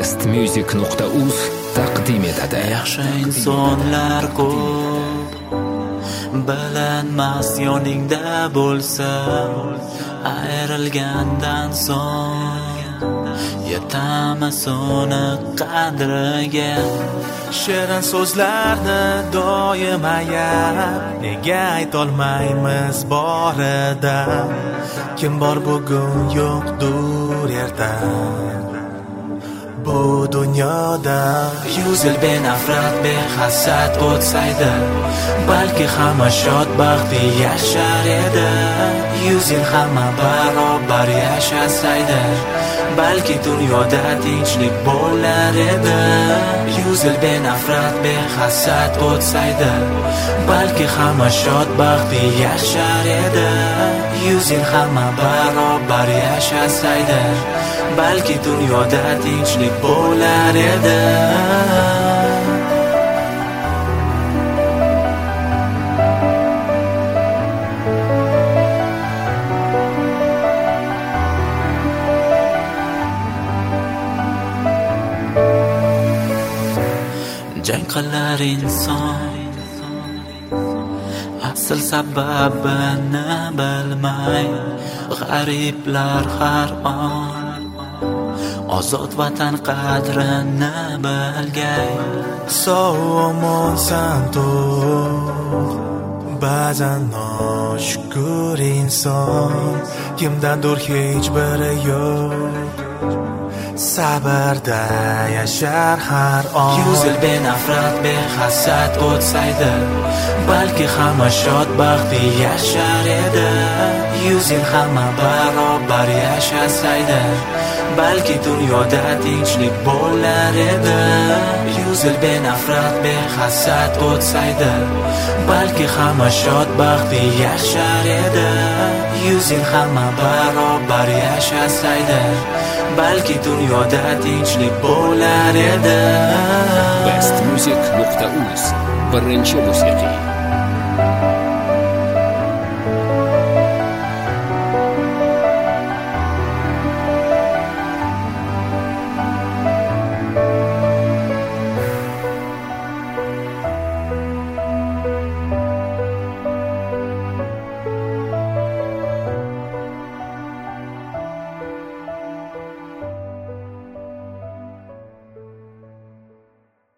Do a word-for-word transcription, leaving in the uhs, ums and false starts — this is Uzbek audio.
best music nuqta uz taqdim etadi. Yaxshi insonlar ko'p, bilinmas yoningda bo'lsa, ayrilgandan so'ng yetamiz uni qadriga. Shirin so'zlarni doim ayab, nega aytolmaymiz borida? Kim bor bugun yo'qdur erta bu dunyoda. Yuz yil benafrat behasad o'tsaydi, balki hamma shod baxtli yashar edi. Yuz yil hamma barobar yashasaydi, balki dunyoda tinchlik bo'lar edi. Yuz yil benafrat behasad o'tsaydi, balki hamma shod baxtli yashar edi. Yuz yil hamma barobar yashasaydi, balki dunyoda tinchlik bo'lar edi. Jang qilar inson, asl sababini bilmay. G'ariblar har on ozod vatan qadrini bilgay. Sog'monsan to'q, ba'zan noshukur inson, kimdandir hech biri yo'q, sabrda yashar har on. Yuz yil benafrat behasad o'tsaydi, balki hamma shod baxtli yashar edi. Yuz yil hamma barobar yashasaydi, balki dunyoda tinchlik bo'lar edi. Yuz yil benafrat behasad o'tsaydi, balki hamma shod baxtli yashar edi. Yuz yil hamma barobar yashasaydi, balki dunyoda tinchlik bo'lar edi. best music nuqta uz birinchi musiqiy